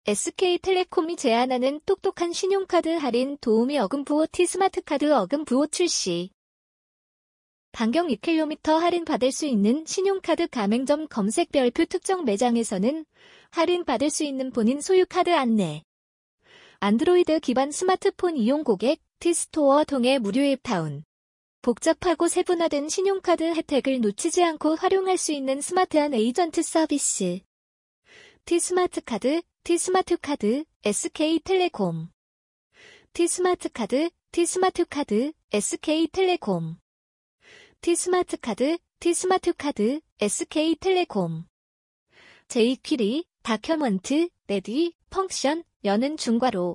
SK텔레콤이 제안하는 똑똑한 신용카드 할인 도우미 어금부호 T스마트카드 어금부호 출시. 반경 2km 할인 받을 수 있는 신용카드 가맹점 검색 별표 특정 매장에서는 할인 받을 수 있는 본인 소유 카드 안내. 안드로이드 기반 스마트폰 이용 고객 T스토어 통해 무료 앱타운. 복잡하고 세분화된 신용카드 혜택을 놓치지 않고 활용할 수 있는 스마트한 에이전트 서비스. T스마트카드, T스마트카드, SK텔레콤. T스마트카드, T스마트카드, SK텔레콤. T스마트카드, T스마트카드, SK텔레콤. jQuery, 다큐먼트, 레디, 펑션, 여는 중괄호.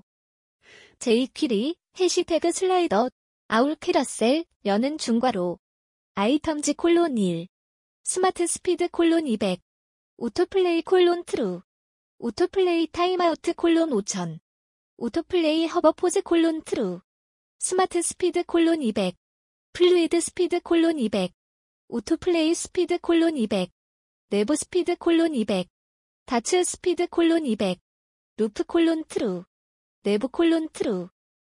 jQuery, 해시태그 슬라이더, 아울 캐러셀, 여는 중괄호. 아이템즈 콜론 1. 스마트 스피드 콜론 200. 오토플레이 콜론 트루. 오토플레이 타임아우트 콜론 5000. 오토플레이 허버포즈 콜론 트루. 스마트 스피드 콜론 200. 플루이드 스피드 콜론 200. 오토플레이 스피드 콜론 200. 내부 스피드 콜론 200. 다츠 스피드 콜론 200. 루프 콜론 트루. 내부 콜론 트루.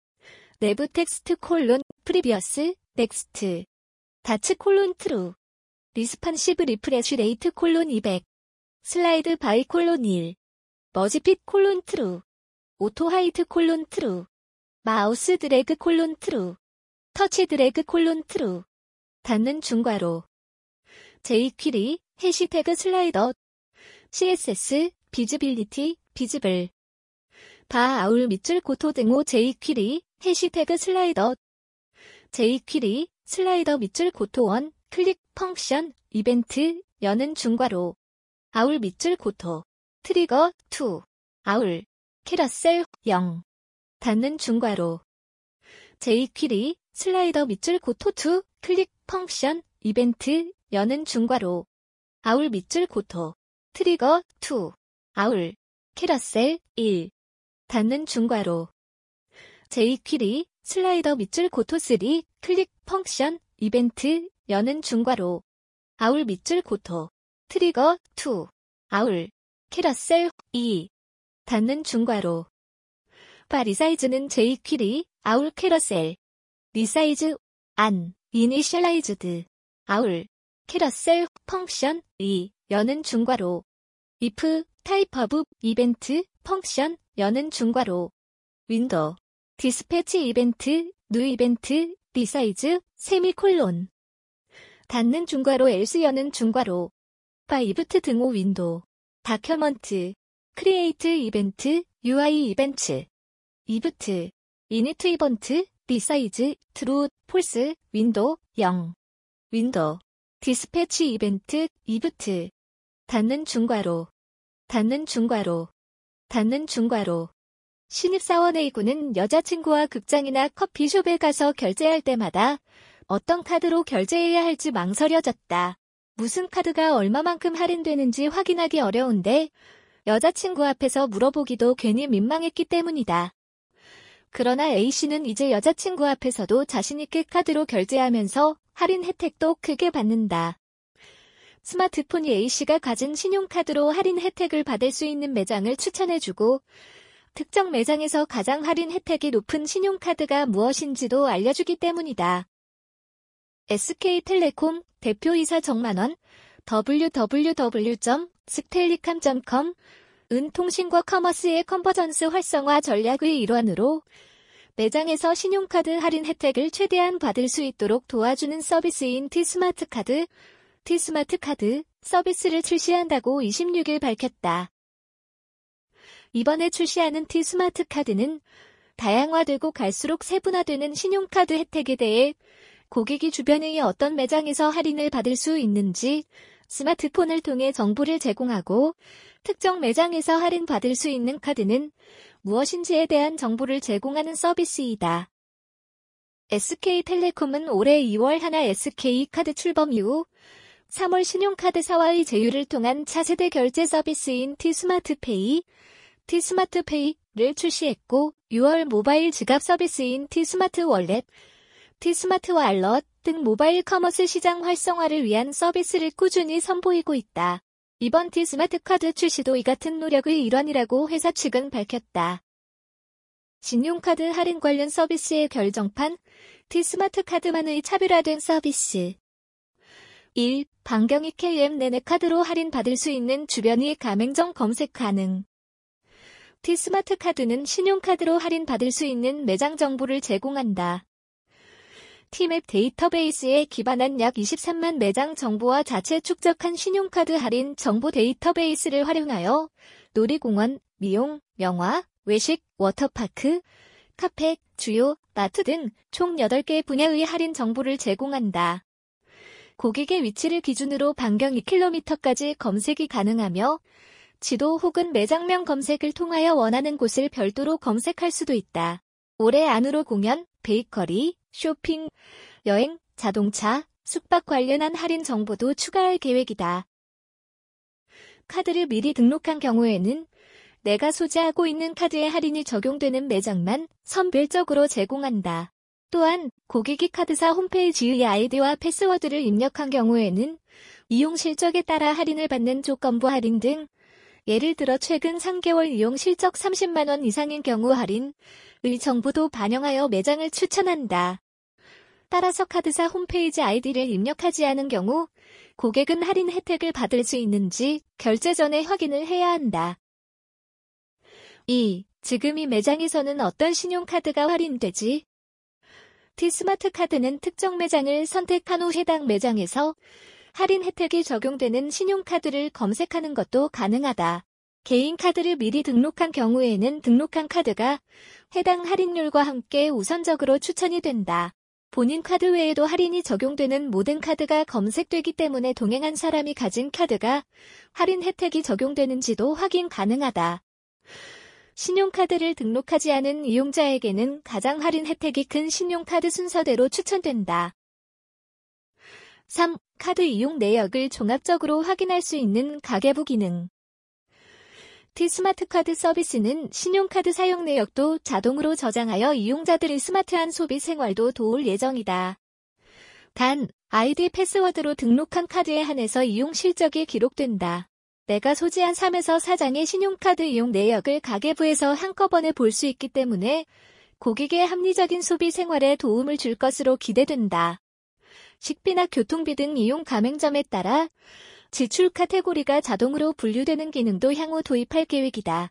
내부 텍스트 콜론 프리비어스 넥스트. 다츠 콜론 트루. 리스판시브 리프레쉬 레이트 콜론 200. 슬라이드 바이 콜론 1. 머지핏 콜론 트루. 오토 하이트 콜론 트루. 마우스 드래그 콜론 트루. 터치 드래그 콜론 트루. 닫는 중괄호. jQuery, 해시태그 슬라이더. CSS, 비즈빌리티, 비즈블. 바 아울 밑줄 고토 등호 jQuery, 해시태그 슬라이더. jQuery, 슬라이더 밑줄 고토 1, 클릭 펑션, 이벤트, 여는 중괄호. 아울 밑줄 고토. 트리거 2. 아울. 캐러셀 0. 닫는 중괄호. jQuery, 슬라이더 밑줄 고토 2, 클릭 펑션, 이벤트, 여는 중괄호. 아울 밑줄 고토. 트리거 2. 아울. 캐러셀 1. 닫는 중괄호. jQuery, 슬라이더 밑줄 고토 3, 클릭 펑션, 이벤트, 여는 중괄호. 아울 밑줄 고토. 트리거 2. 아울. 캐러셀 2. 닫는 중괄호. 바 리사이즈는 jQuery, 아울 캐러셀. 리사이즈, 안, 이니셜라이즈드. 아울. 캐러셀, 펑션, 2, 여는 중괄호. if, 타입 오브, 이벤트, 펑션, 여는 중괄호. 윈도우. 디스패치 이벤트, 뉴 이벤트, 리사이즈, 세미콜론. 닫는 중괄호 else 여는 중괄호. 바 이브트 등호 윈도우. 다큐먼트. 크리에이트 이벤트, UI 이벤트. 이브트. 이니트 이벤트, 리사이즈, 트루, 폴스, 윈도우, 0. 윈도우. 디스패치 이벤트, 이브트. 닫는 중괄호. 닫는 중괄호. 닫는 중괄호. 신입사원 A군은 여자친구와 극장이나 커피숍에 가서 결제할 때마다 어떤 카드로 결제해야 할지 망설여졌다. 무슨 카드가 얼마만큼 할인되는지 확인하기 어려운데 여자친구 앞에서 물어보기도 괜히 민망했기 때문이다. 그러나 A씨는 이제 여자친구 앞에서도 자신있게 카드로 결제하면서 할인 혜택도 크게 받는다. 스마트폰이 A씨가 가진 신용카드로 할인 혜택을 받을 수 있는 매장을 추천해주고 특정 매장에서 가장 할인 혜택이 높은 신용카드가 무엇인지도 알려주기 때문이다. SK텔레콤 대표이사 정만원 www.stellicom.com 은 통신과 커머스의 컨버전스 활성화 전략의 일환으로 매장에서 신용카드 할인 혜택을 최대한 받을 수 있도록 도와주는 서비스인 T스마트카드 서비스를 출시한다고 26일 밝혔다. 이번에 출시하는 T스마트카드는 다양화되고 갈수록 세분화되는 신용카드 혜택에 대해 고객이 주변의 어떤 매장에서 할인을 받을 수 있는지 스마트폰을 통해 정보를 제공하고 특정 매장에서 할인받을 수 있는 카드는 무엇인지에 대한 정보를 제공하는 서비스이다. SK텔레콤은 올해 2월 하나 SK카드 출범 이후 3월 신용카드사와의 제휴를 통한 차세대 결제 서비스인 T스마트페이를 출시했고 6월 모바일 지갑 서비스인 T스마트월렛 등 모바일 커머스 시장 활성화를 위한 서비스를 꾸준히 선보이고 있다. 이번 T스마트카드 출시도 이 같은 노력의 일환이라고 회사 측은 밝혔다. 신용카드 할인 관련 서비스의 결정판, T스마트카드만의 차별화된 서비스. 1. 반경이 KM 내내 카드로 할인받을 수 있는 주변이 가맹점 검색 가능. T스마트카드는 신용카드로 할인받을 수 있는 매장 정보를 제공한다. T맵 데이터베이스에 기반한 약 23만 매장 정보와 자체 축적한 신용카드 할인 정보 데이터베이스를 활용하여 놀이공원, 미용, 명화, 외식, 워터파크, 카페, 주요, 마트 등 총 8개 분야의 할인 정보를 제공한다. 고객의 위치를 기준으로 반경 2km까지 검색이 가능하며 지도 혹은 매장명 검색을 통하여 원하는 곳을 별도로 검색할 수도 있다. 올해 안으로 공연, 베이커리, 쇼핑, 여행, 자동차, 숙박 관련한 할인 정보도 추가할 계획이다. 카드를 미리 등록한 경우에는 내가 소지하고 있는 카드에 할인이 적용되는 매장만 선별적으로 제공한다. 또한 고객이 카드사 홈페이지의 아이디와 패스워드를 입력한 경우에는 이용 실적에 따라 할인을 받는 조건부 할인 등 예를 들어 최근 3개월 이용 실적 30만 원 이상인 경우 할인의 정보도 반영하여 매장을 추천한다. 따라서 카드사 홈페이지 아이디를 입력하지 않은 경우 고객은 할인 혜택을 받을 수 있는지 결제 전에 확인을 해야 한다. 2. 지금 이 매장에서는 어떤 신용카드가 할인되지? T스마트카드는 특정 매장을 선택한 후 해당 매장에서 할인 혜택이 적용되는 신용카드를 검색하는 것도 가능하다. 개인 카드를 미리 등록한 경우에는 등록한 카드가 해당 할인율과 함께 우선적으로 추천이 된다. 본인 카드 외에도 할인이 적용되는 모든 카드가 검색되기 때문에 동행한 사람이 가진 카드가 할인 혜택이 적용되는지도 확인 가능하다. 신용카드를 등록하지 않은 이용자에게는 가장 할인 혜택이 큰 신용카드 순서대로 추천된다. 3. 카드 이용 내역을 종합적으로 확인할 수 있는 가계부 기능. T스마트카드 서비스는 신용카드 사용 내역도 자동으로 저장하여 이용자들의 스마트한 소비 생활도 도울 예정이다. 단, 아이디 패스워드로 등록한 카드에 한해서 이용 실적이 기록된다. 내가 소지한 3에서 4장의 신용카드 이용 내역을 가계부에서 한꺼번에 볼 수 있기 때문에 고객의 합리적인 소비 생활에 도움을 줄 것으로 기대된다. 식비나 교통비 등 이용 가맹점에 따라 지출 카테고리가 자동으로 분류되는 기능도 향후 도입할 계획이다.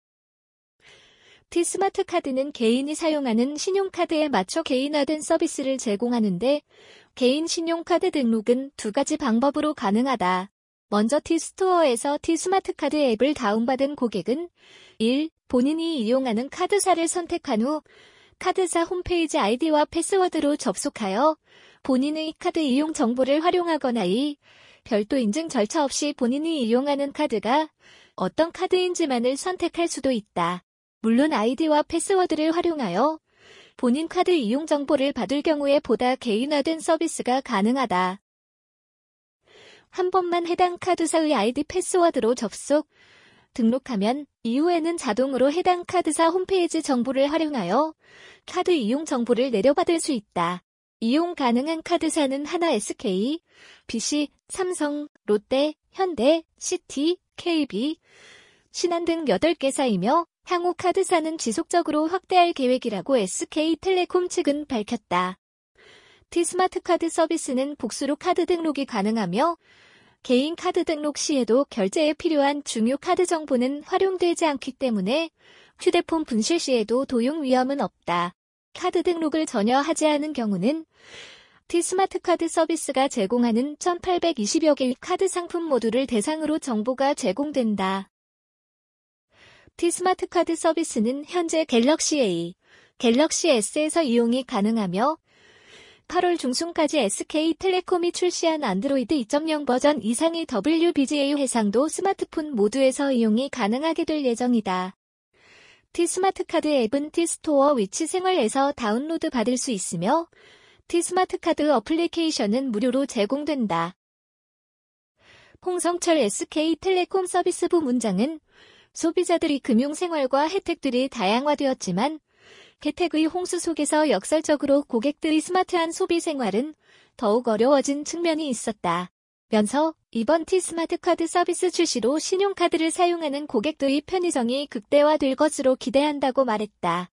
T스마트카드는 개인이 사용하는 신용카드에 맞춰 개인화된 서비스를 제공하는데 개인 신용카드 등록은 2가지 방법으로 가능하다. 먼저 T스토어에서 T스마트카드 앱을 다운받은 고객은 1. 본인이 이용하는 카드사를 선택한 후 카드사 홈페이지 아이디와 패스워드로 접속하여 본인의 카드 이용 정보를 활용하거나 2. 별도 인증 절차 없이 본인이 이용하는 카드가 어떤 카드인지만을 선택할 수도 있다. 물론 아이디와 패스워드를 활용하여 본인 카드 이용 정보를 받을 경우에 보다 개인화된 서비스가 가능하다. 한 번만 해당 카드사의 아이디 패스워드로 접속, 등록하면 이후에는 자동으로 해당 카드사 홈페이지 정보를 활용하여 카드 이용 정보를 내려받을 수 있다. 이용 가능한 카드사는 하나 SK, BC, 삼성, 롯데, 현대, 시티, KB, 신한 등 8개사이며 향후 카드사는 지속적으로 확대할 계획이라고 SK텔레콤 측은 밝혔다. T스마트카드 서비스는 복수로 카드 등록이 가능하며 개인 카드 등록 시에도 결제에 필요한 중요 카드 정보는 활용되지 않기 때문에 휴대폰 분실 시에도 도용 위험은 없다. 카드 등록을 전혀 하지 않은 경우는 T스마트카드 서비스가 제공하는 1820여 개의 카드 상품 모두를 대상으로 정보가 제공된다. T스마트카드 서비스는 현재 갤럭시 A, 갤럭시 S에서 이용이 가능하며 8월 중순까지 SK텔레콤이 출시한 안드로이드 2.0 버전 이상의 WBGA 해상도 스마트폰 모두에서 이용이 가능하게 될 예정이다. T스마트카드 앱은 T스토어 위치생활에서 다운로드 받을 수 있으며 T스마트카드 어플리케이션은 무료로 제공된다. 홍성철 SK텔레콤 서비스 부문장은 소비자들의 금융생활과 혜택들이 다양화되었지만 혜택의 홍수 속에서 역설적으로 고객들의 스마트한 소비 생활은 더욱 어려워진 측면이 있었다. 면서 이번 T스마트카드 서비스 출시로 신용카드를 사용하는 고객들의 편의성이 극대화될 것으로 기대한다고 말했다.